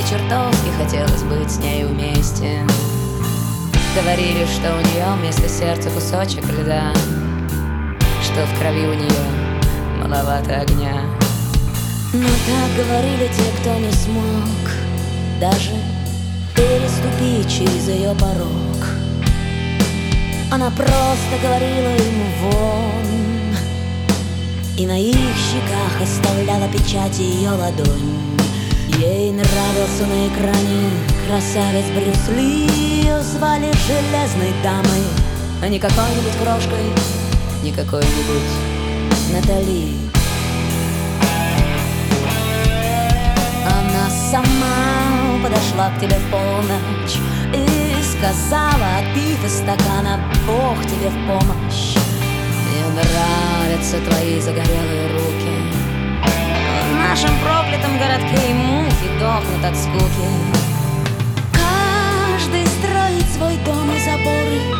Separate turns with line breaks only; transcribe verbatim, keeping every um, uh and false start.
чертовски хотелось быть с ней вместе. Говорили, что у нее вместо сердца кусочек льда, что в крови у нее маловато огня. Но так говорили те, кто не смог даже переступить через ее порог. Она просто говорила ему вон, и на их щеках оставляла печать ее ладонь. Ей нравился на экране красавец Брюс Ли. Ее звали Железной дамой, а не какой-нибудь крошкой, не какой-нибудь Натали. Она сама подошла к тебе в полночь и сказала, отпив из стакана: Бог тебе в помощь. Мне нравятся твои загорелые руки. В нашем проклятом городке и мухи дохнут от скуки. Каждый строит свой дом и заборы,